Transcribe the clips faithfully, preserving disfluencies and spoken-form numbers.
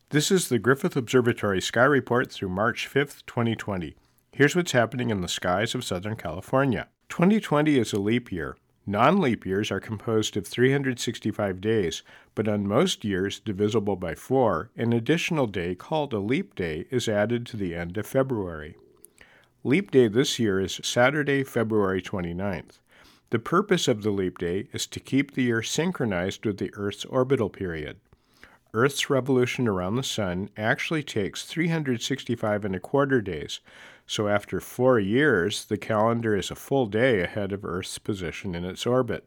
This is the Griffith Observatory Sky Report through March fifth, twenty twenty. Here's what's happening in the skies of Southern California. twenty twenty is a leap year. Non-leap years are composed of three hundred sixty-five days, but on most years divisible by four, an additional day called a leap day is added to the end of February. Leap day this year is Saturday, February twenty-ninth. The purpose of the leap day is to keep the year synchronized with the Earth's orbital period. Earth's revolution around the Sun actually takes three hundred sixty-five and a quarter days, so after four years, the calendar is a full day ahead of Earth's position in its orbit.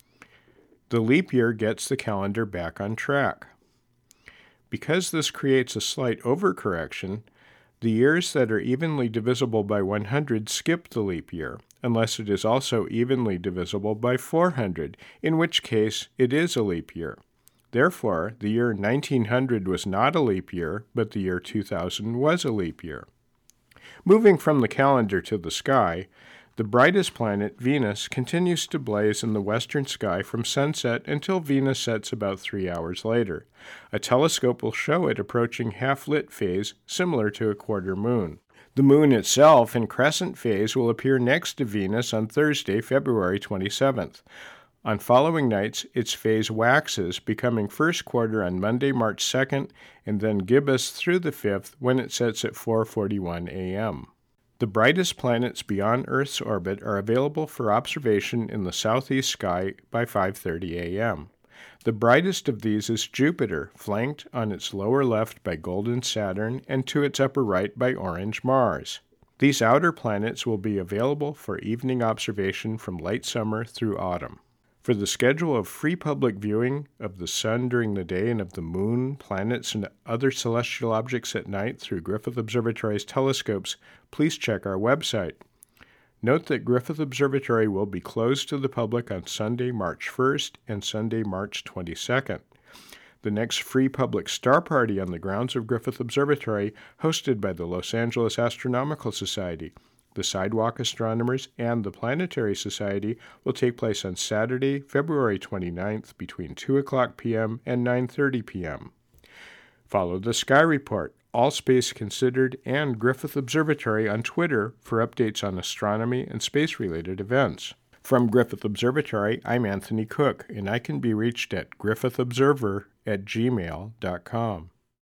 The leap year gets the calendar back on track. Because this creates a slight overcorrection, the years that are evenly divisible by one hundred skip the leap year, unless it is also evenly divisible by four hundred, in which case it is a leap year. Therefore, the year nineteen hundred was not a leap year, but the year two thousand was a leap year. Moving from the calendar to the sky, the brightest planet, Venus, continues to blaze in the western sky from sunset until Venus sets about three hours later. A telescope will show it approaching half-lit phase, similar to a quarter moon. The moon itself, in crescent phase, will appear next to Venus on Thursday, February twenty-seventh. On following nights, its phase waxes, becoming first quarter on Monday, March second, and then gibbous through the fifth when it sets at four forty-one a.m. The brightest planets beyond Earth's orbit are available for observation in the southeast sky by five thirty a.m. The brightest of these is Jupiter, flanked on its lower left by golden Saturn and to its upper right by orange Mars. These outer planets will be available for evening observation from late summer through autumn. For the schedule of free public viewing of the Sun during the day and of the Moon, planets, and other celestial objects at night through Griffith Observatory's telescopes, please check our website. Note that Griffith Observatory will be closed to the public on Sunday, March first and Sunday, March twenty-second. The next free public star party on the grounds of Griffith Observatory, hosted by the Los Angeles Astronomical Society, the Sidewalk Astronomers, and the Planetary Society, will take place on Saturday, February twenty-ninth between two o'clock p.m. and nine thirty p.m. Follow the Sky Report, All Space Considered, and Griffith Observatory on Twitter for updates on astronomy and space-related events. From Griffith Observatory, I'm Anthony Cook, and I can be reached at griffithobserver at gmail dot com.